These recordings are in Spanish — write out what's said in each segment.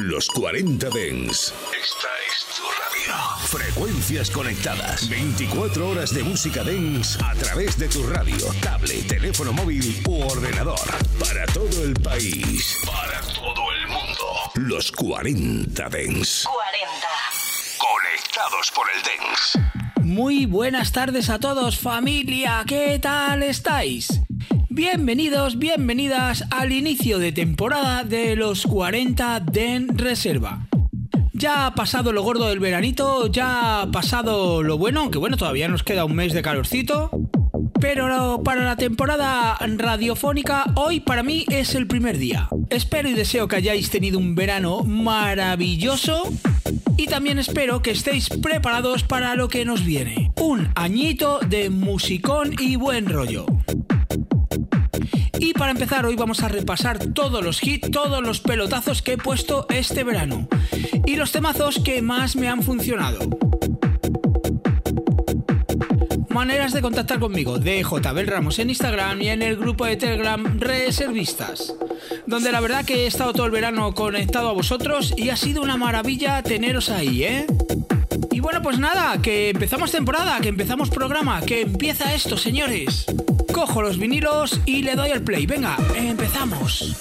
Los 40 Dents. Esta es tu radio. Frecuencias conectadas. 24 horas de música dance a través de tu radio, tablet, teléfono móvil u ordenador. Para todo el país. Para todo el mundo. Los 40 Dents. 40. Conectados por el dance. Muy buenas tardes a todos, familia. ¿Qué tal estáis? Bienvenidos, bienvenidas al inicio de temporada de los 40 Dents Reserva. Ya ha pasado lo gordo del veranito, ya ha pasado lo bueno, aunque bueno, todavía nos queda un mes de calorcito. Pero para la temporada radiofónica, hoy para mí es el primer día. Espero y deseo que hayáis tenido un verano maravilloso y también espero que estéis preparados para lo que nos viene. Un añito de musicón y buen rollo. Y para empezar, hoy vamos a repasar todos los hits, todos los pelotazos que he puesto este verano y los temazos que más me han funcionado. Maneras de contactar conmigo: de JBel Ramos en Instagram y en el grupo de Telegram Reservistas, donde la verdad que he estado todo el verano conectado a vosotros y ha sido una maravilla teneros ahí, ¿eh? Y bueno, pues nada, que empezamos temporada, que empezamos programa, que empieza esto, señores. Cojo los vinilos y le doy al play. Venga, empezamos.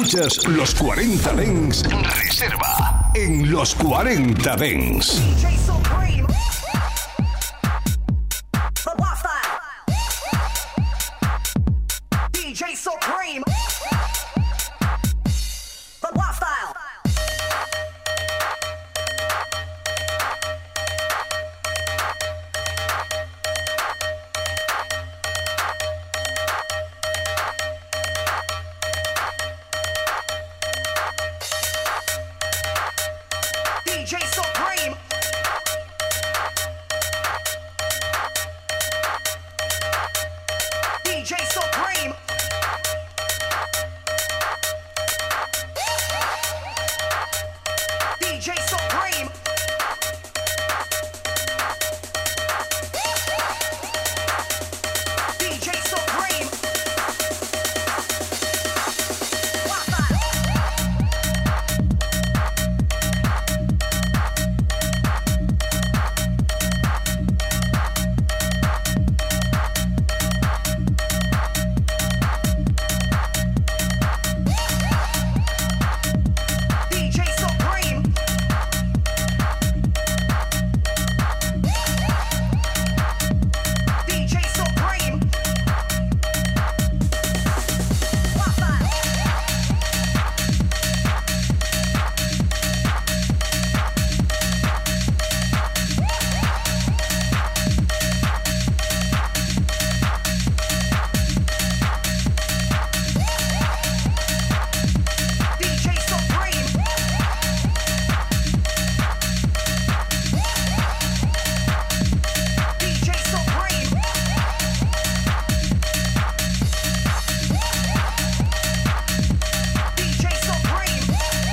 Escuchas los 40 Dance Reserva en los 40 Dance. DJ Supreme. DJ Supreme. The Wild Style. DJ Supreme. DJ Supreme. DJ Supreme. DJ Supreme. DJ Supreme. DJ Supreme. DJ Supreme. DJ Supreme. DJ Supreme.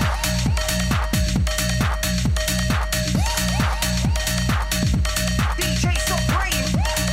DJ Supreme.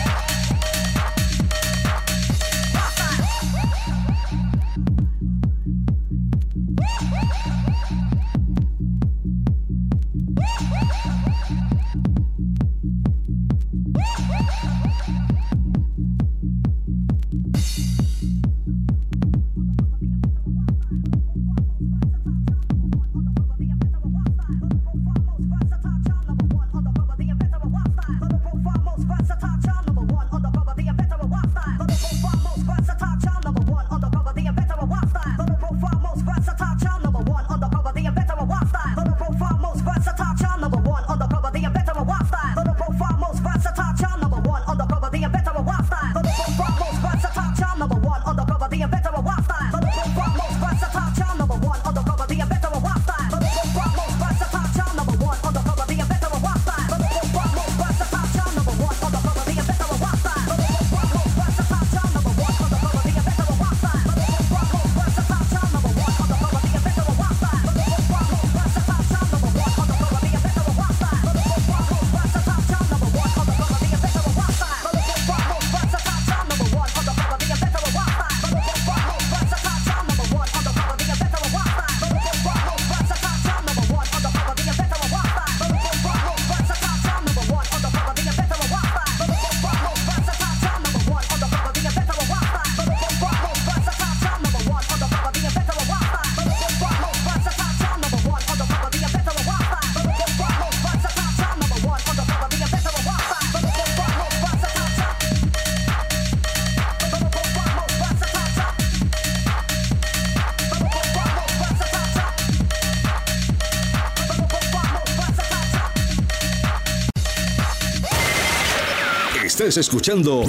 Estás escuchando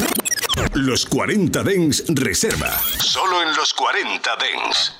los 40 Dance Reserva. Solo en los 40 Dance.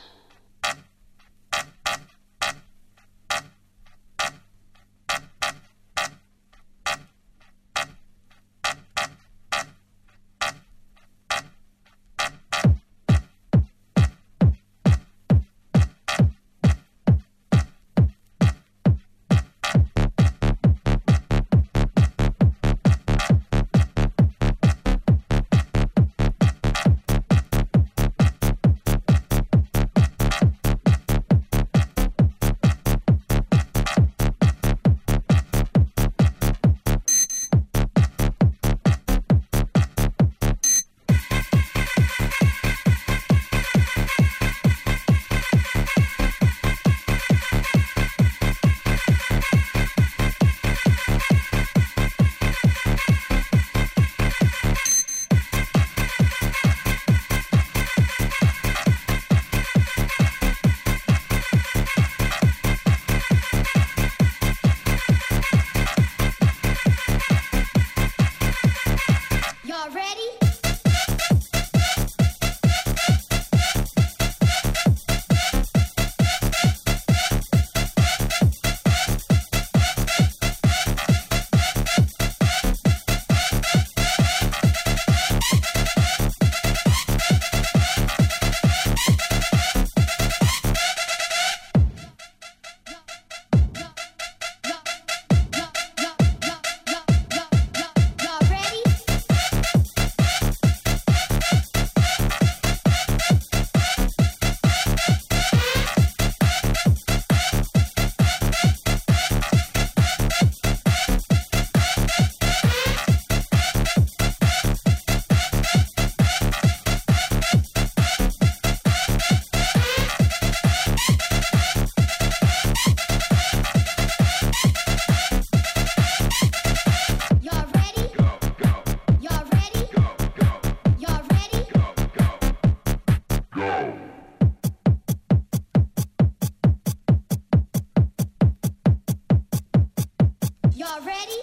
Y'all ready?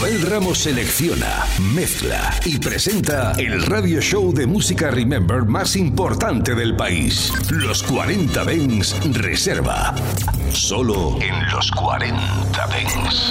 Abel Ramos selecciona, mezcla y presenta el radio show de música Remember más importante del país. Los 40 Dents Reserva. Solo en los 40 Dents.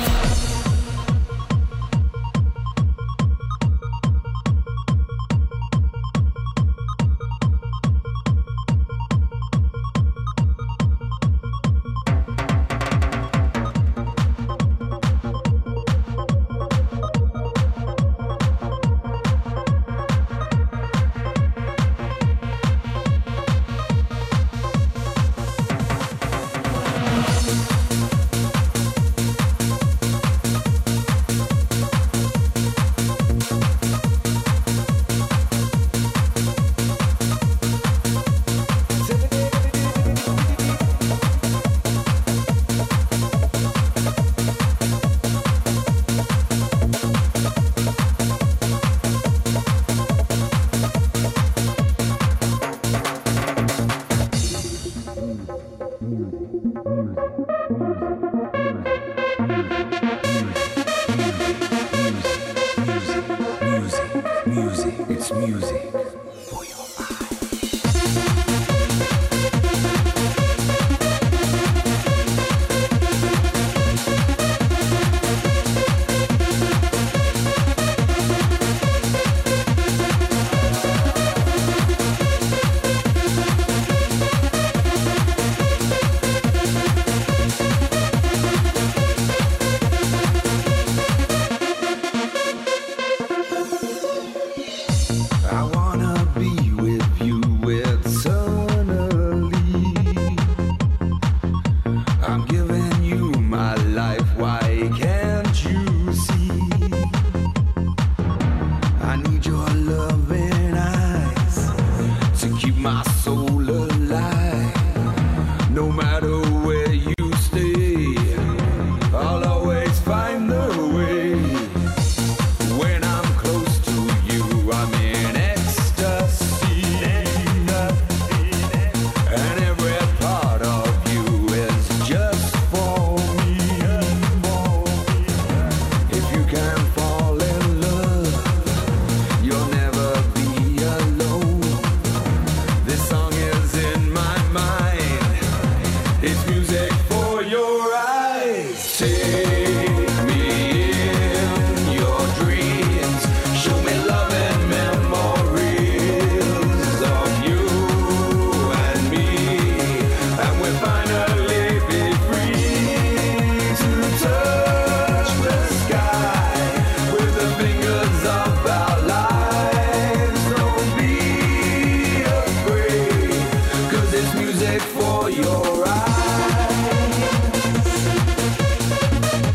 For your eyes.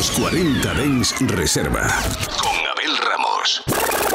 Los 40 Dens Reserva. Con Abel Ramos.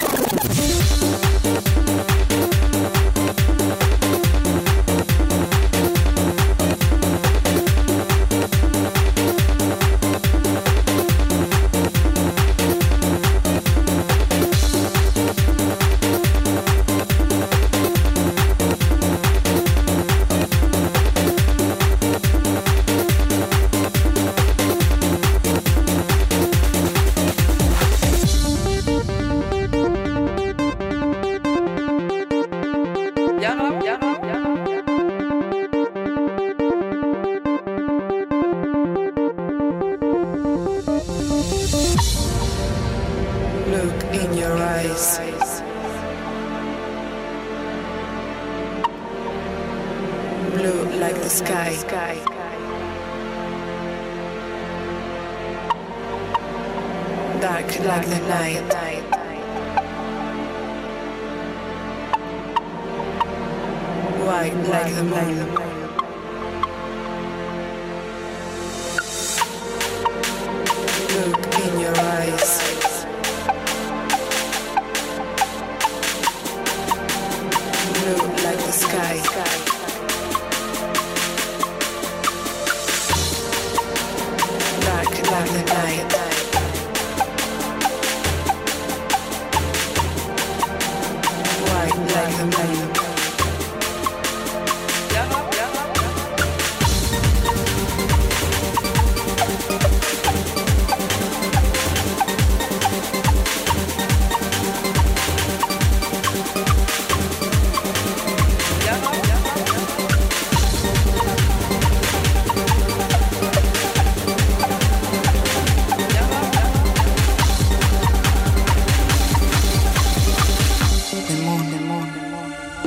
Look in your eyes. Blue like the sky. Dark like the night. White like the moon. Look in your eyes. Blue like the sky. Dark like the night. White like the moon. The moon.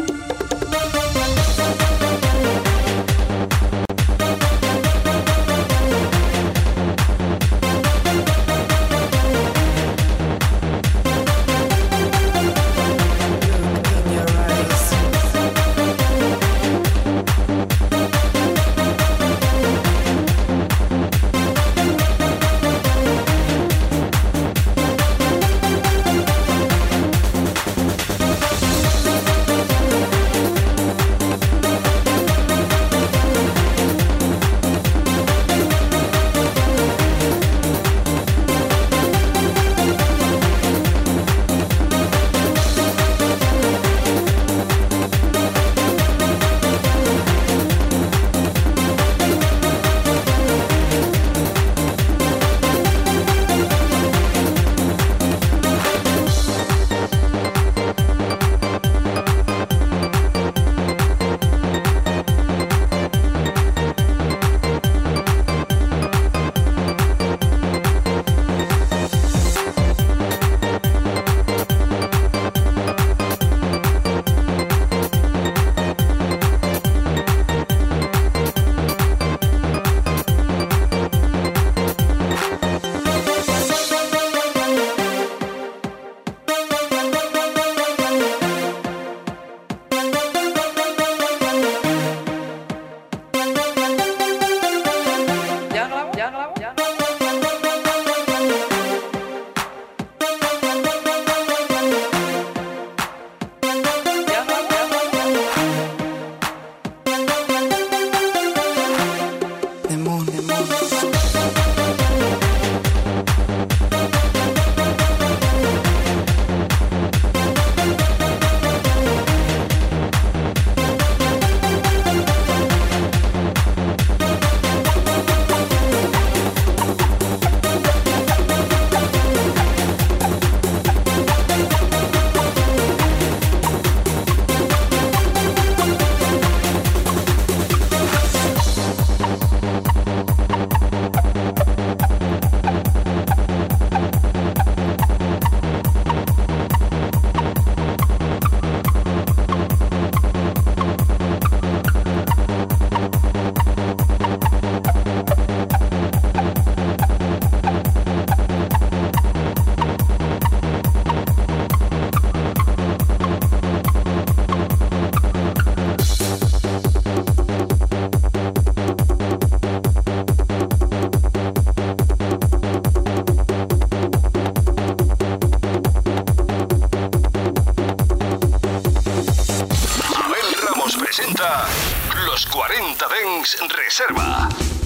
Dance Reserva.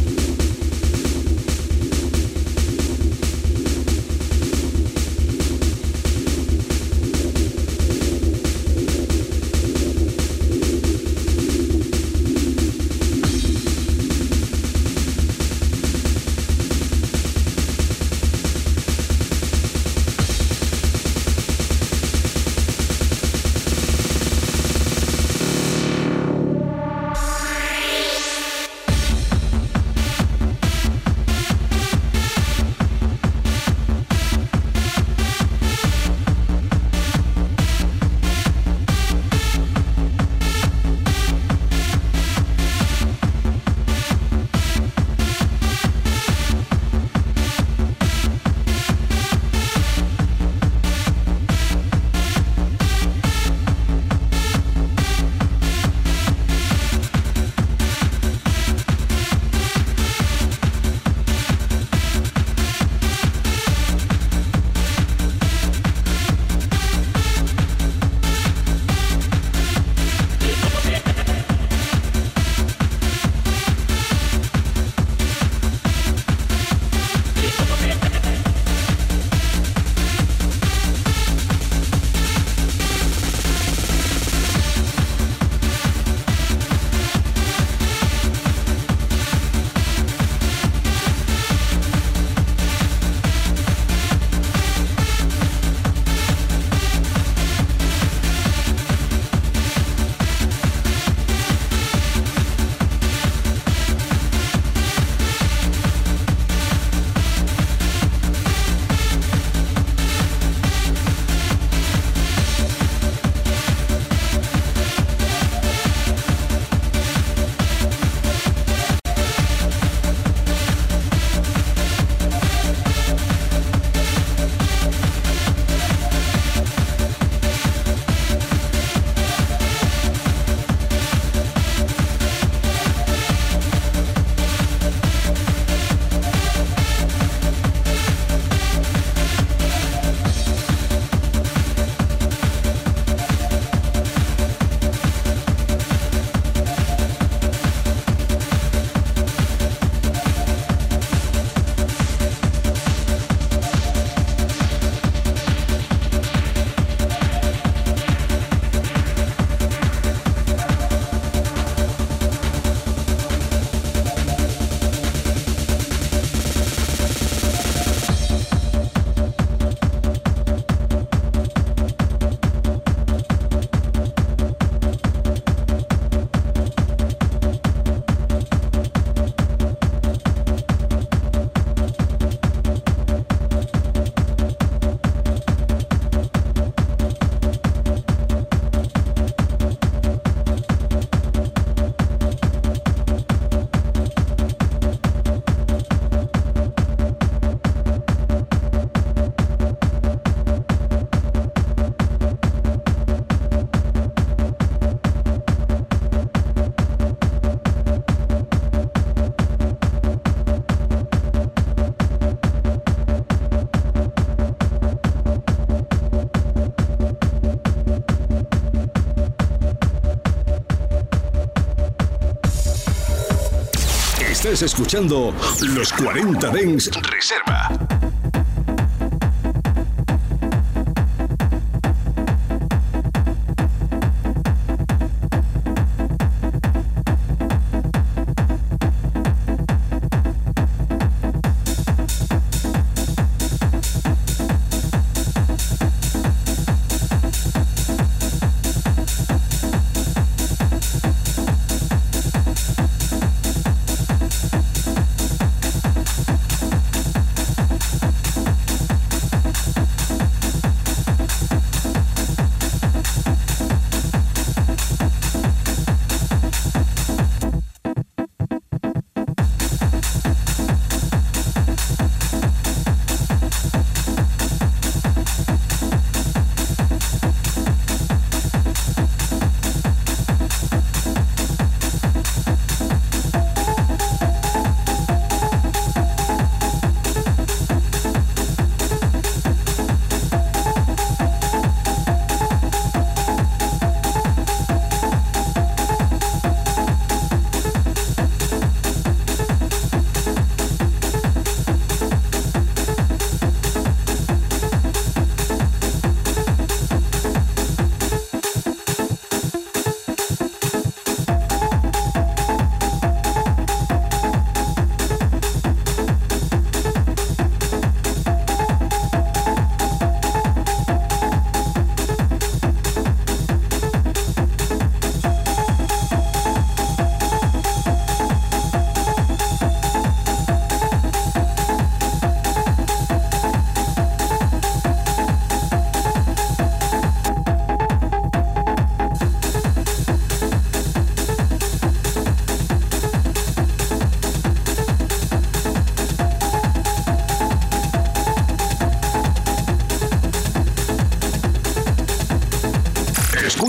Estás escuchando los 40 Dance Reserva.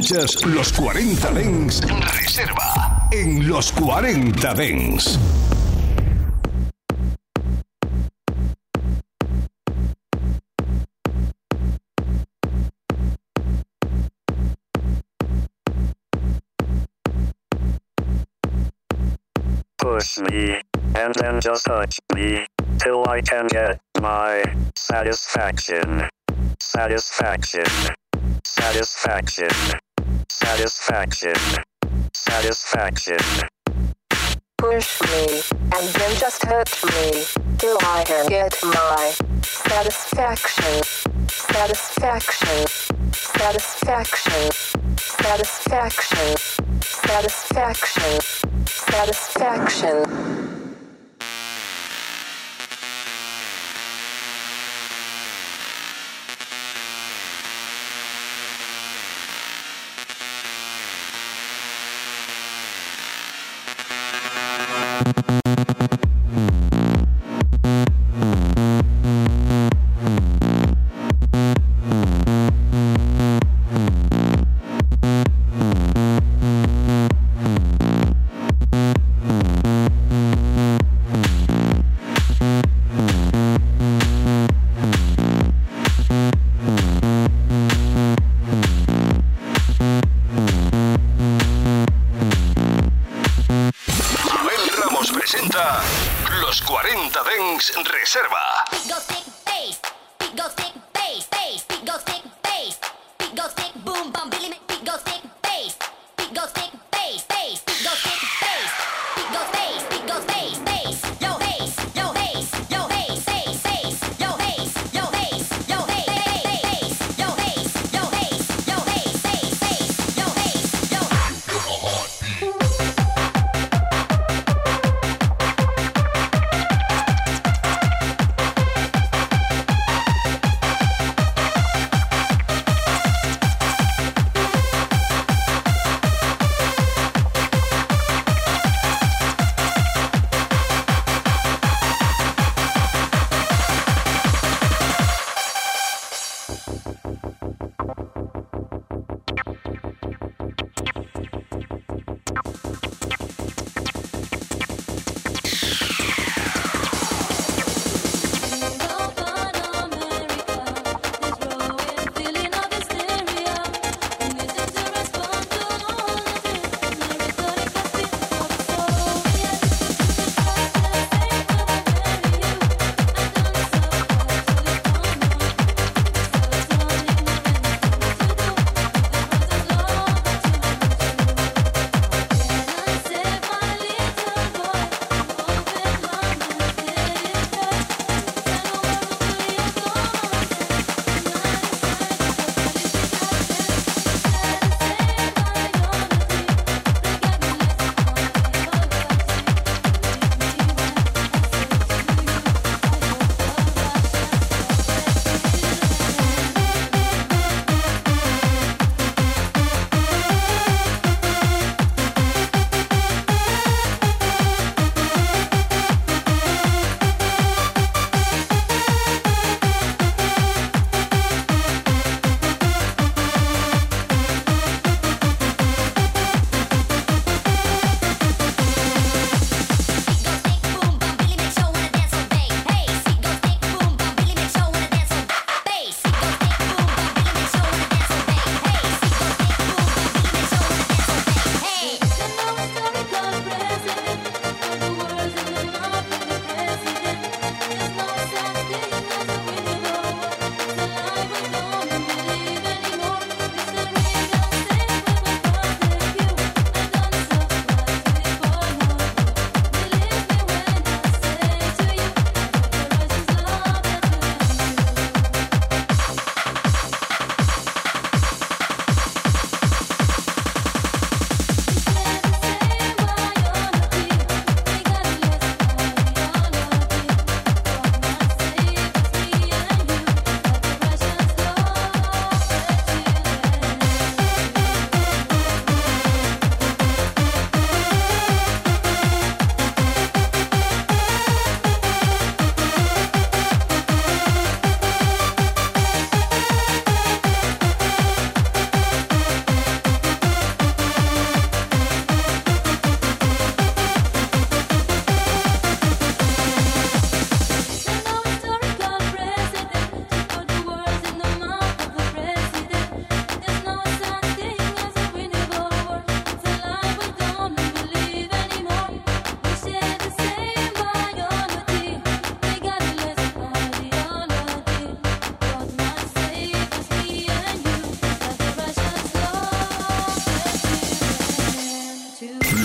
Escuchas los 40 Dance Reserva en los 40 Dance. Push me, and then just touch me, till I can get my satisfaction. Satisfaction. Satisfaction. Satisfaction. Satisfaction. Push me, and then just hurt me, till I can get my satisfaction. Satisfaction. Satisfaction. Satisfaction. Satisfaction. Satisfaction. Los 40 Dance Reserva.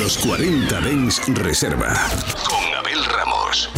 Los 40 Dance Reserva con Abel Ramos.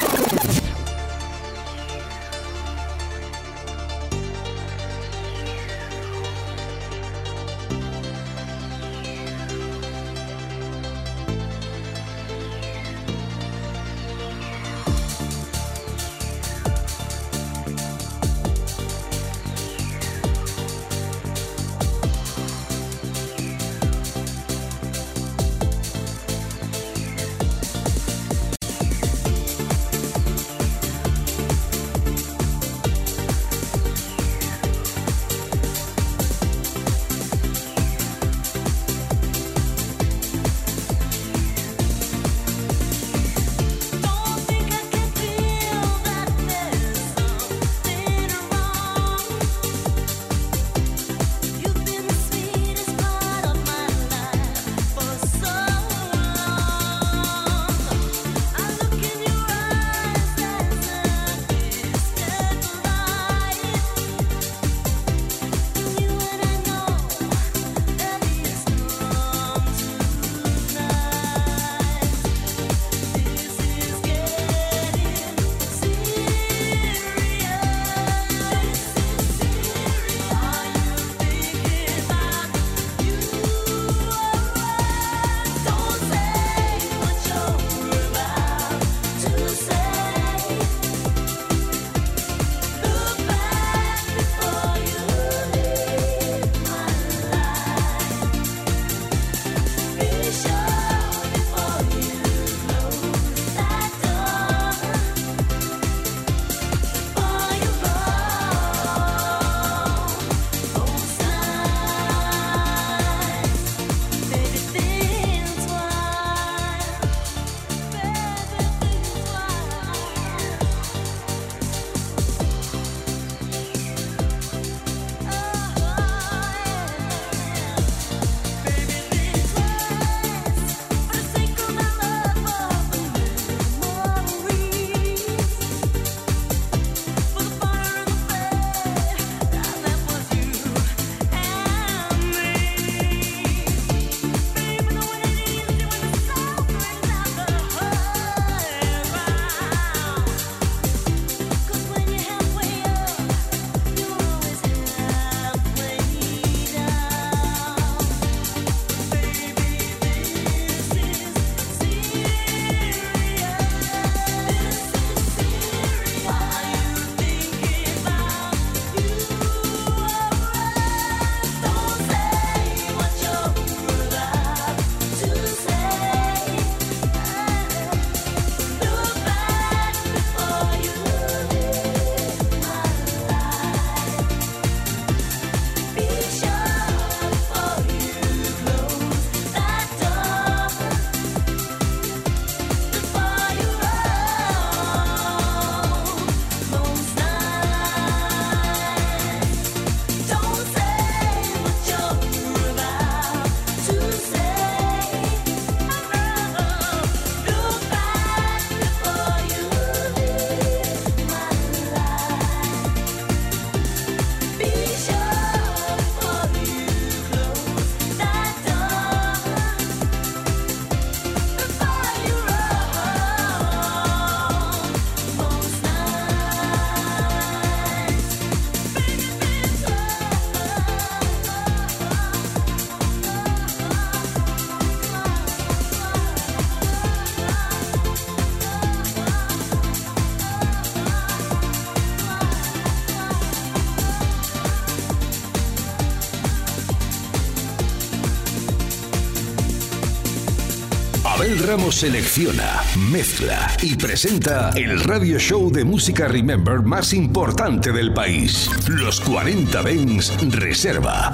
Abel Ramos selecciona, mezcla y presenta el radio show de música Remember más importante del país. Los 40 Dance Reserva.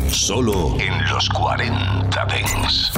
Solo en los 40 Dance.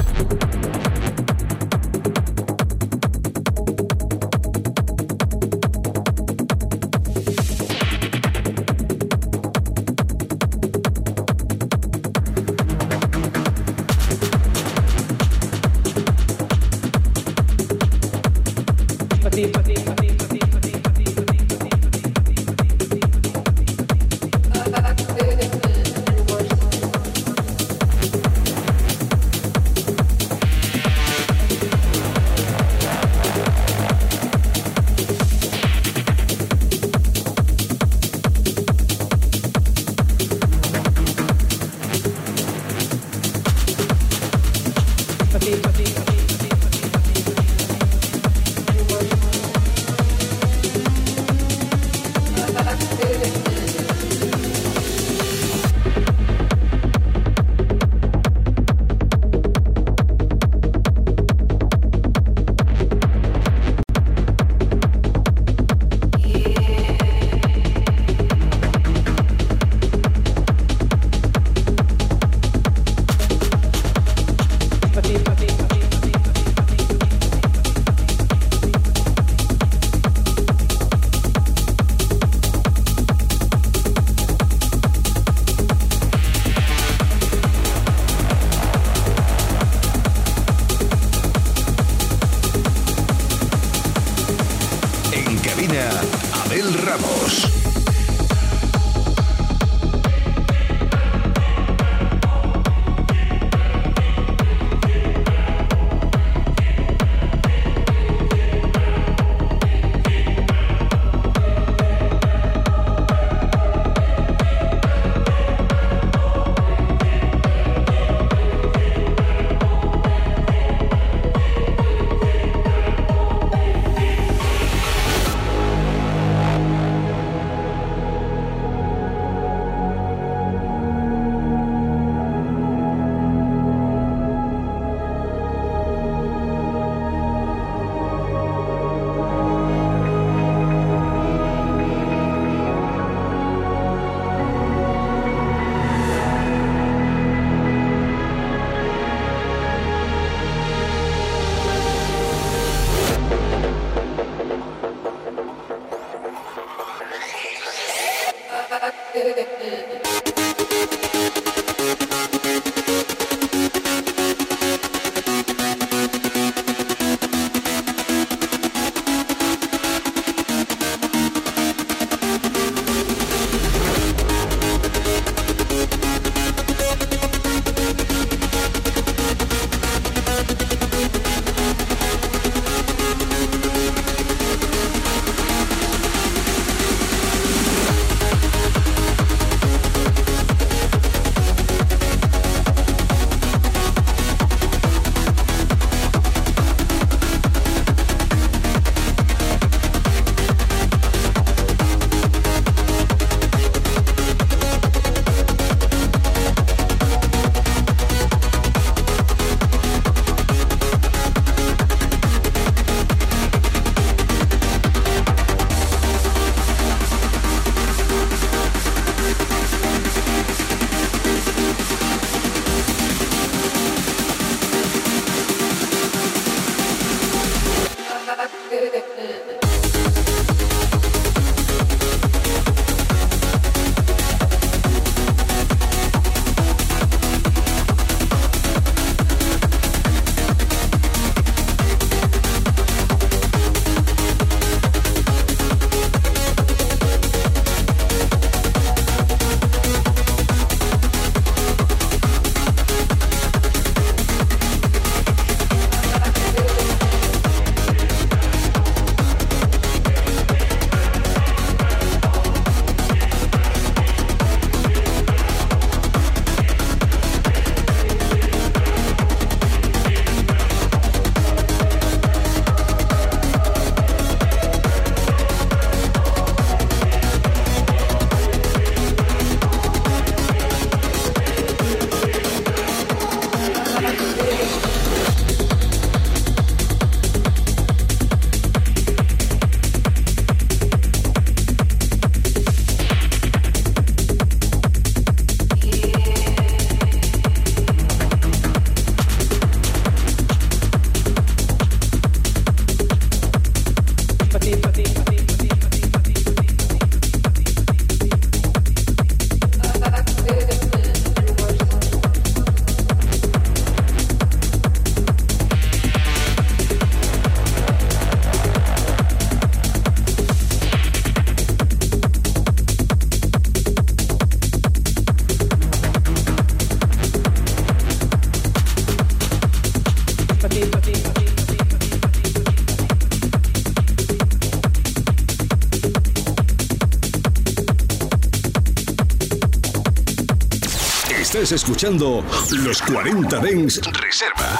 Patrocina Abel Ramos. Estás escuchando Los 40 Dents Reserva.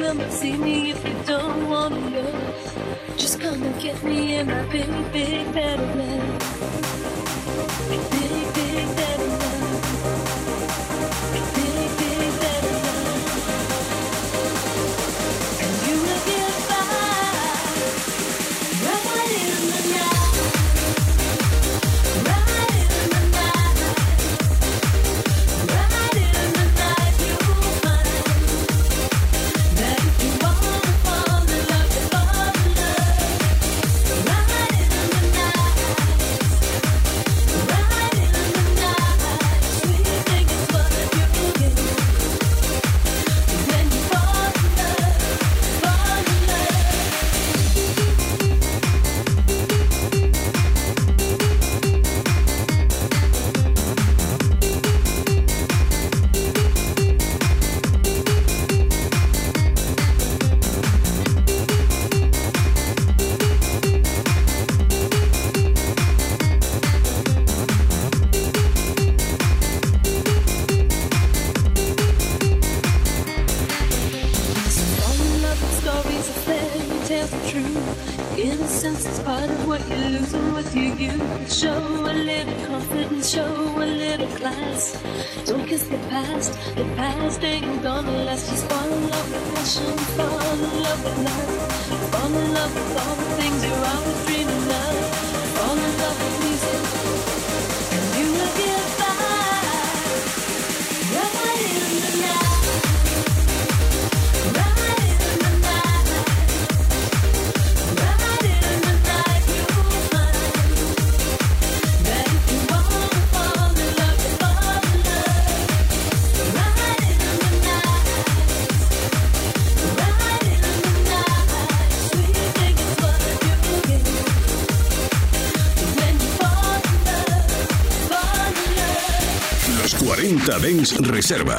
will not see me if you don't wanna know. Just come and get me in my big, big bed of love. Big, big, big bed of love. Big, big, big bed of love. And you will get by right in the night. Right in the night. Right in the night you'll find that if you wanna fall in love, you fall in love. Right in the night. Right in the night. Sweet thing is what you get when you fall in love, fall in love. Fall in love with stories of fairy tales are true. Innocence is part of what you're losing with your youth. Show a little confidence, show a little class. Don't kiss the past ain't gonna last. Just fall in love with passion, fall in love with love. Fall in love with all the things you're always dreaming of. Fall in love with music, and you will get by. Right in the night. Right in the night. Right in the night you'll find that if you wanna fall in love, you fall in love. Right in the night. Right in the night. Sweet thing is what you get when you fall in love, fall in love. Los 40 Dance Reserva.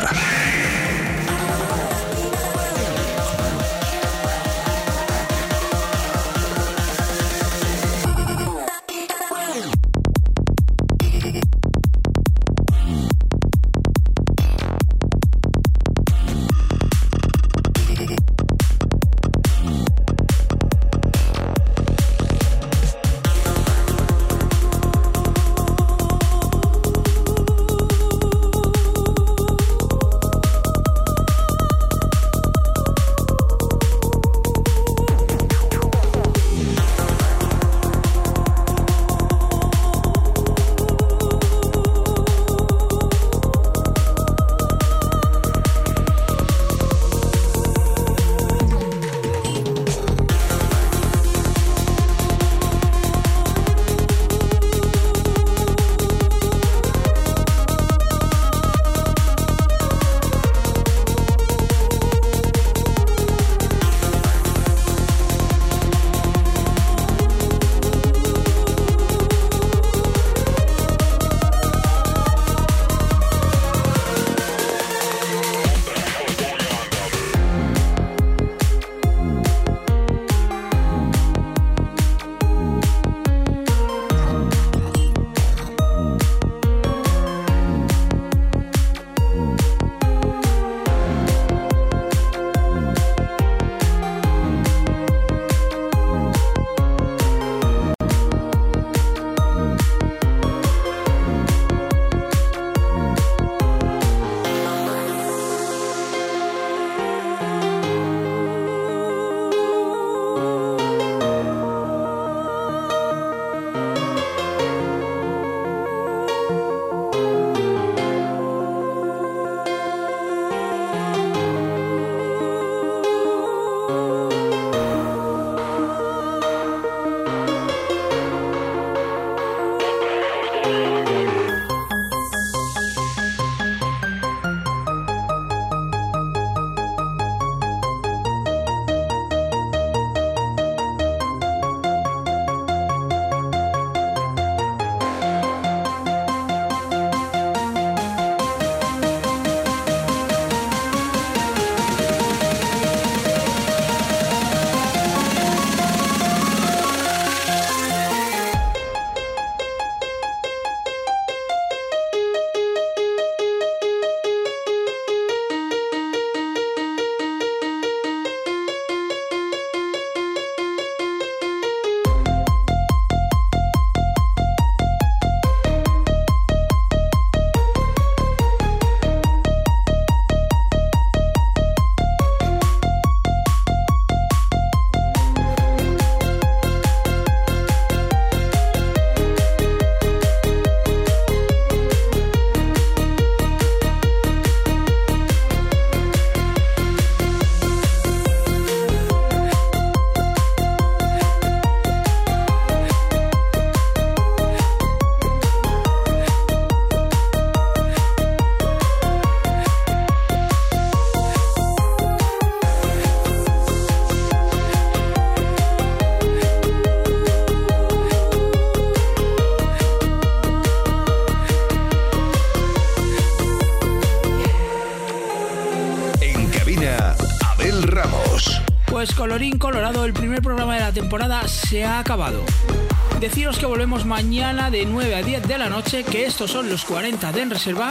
colorín colorado, el primer programa de la temporada se ha acabado. Deciros que volvemos mañana de 9 a 10 de la noche, que estos son los 40 de En Reserva.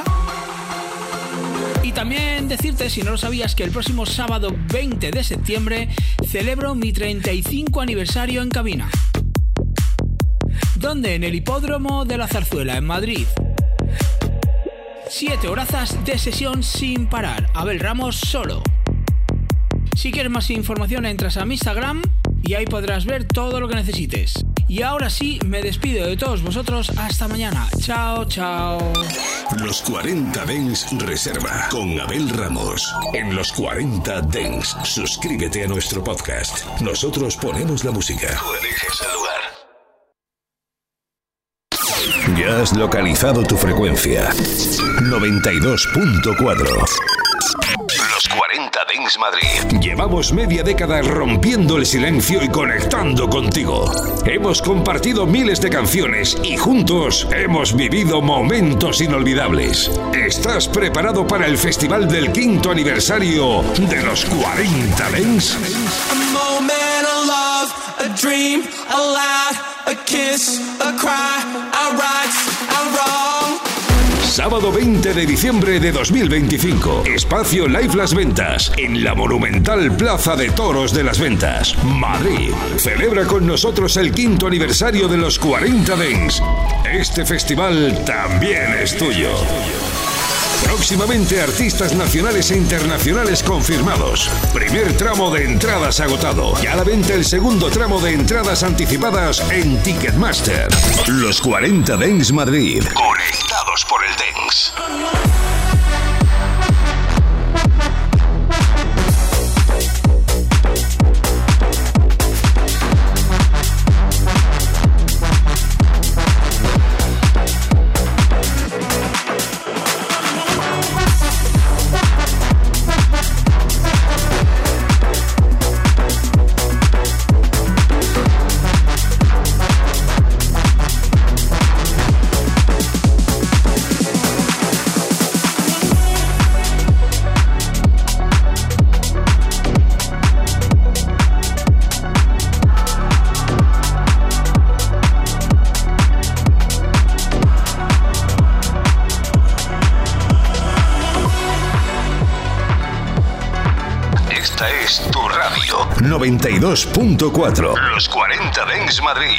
Y también decirte, si no lo sabías, que el próximo sábado 20 de septiembre celebro mi 35 aniversario en cabina. ¿Dónde? En el Hipódromo de la Zarzuela, en Madrid. 7 horazas de sesión sin parar. Abel Ramos solo. Si quieres más información, entras a mi Instagram y ahí podrás ver todo lo que necesites. Y ahora sí, me despido de todos vosotros. Hasta mañana. Chao, chao. Los 40 Dents Reserva con Abel Ramos. En Los 40 Dents, suscríbete a nuestro podcast. Nosotros ponemos la música. Tú eliges el lugar. Ya has localizado tu frecuencia. 92.4. Los 40 Dents Madrid. Llevamos media década rompiendo el silencio y conectando contigo. Hemos compartido miles de canciones y juntos hemos vivido momentos inolvidables. ¿Estás preparado para el festival del 5º aniversario de los 40 Dents? A moment of love, a dream, a laugh, a kiss, a cry, a right, a wrong. Sábado 20 de diciembre de 2025. Espacio Live Las Ventas, en la monumental Plaza de Toros de Las Ventas, Madrid. Celebra con nosotros el 5º aniversario de los 40 Dents. Este festival también es tuyo. Próximamente artistas nacionales e internacionales confirmados. Primer tramo de entradas agotado. Y a la venta el segundo tramo de entradas anticipadas en Ticketmaster. Los 40 Dents Madrid. Conectados por el Dents. Esta es tu radio. 92.4. Los 40 Dents Madrid.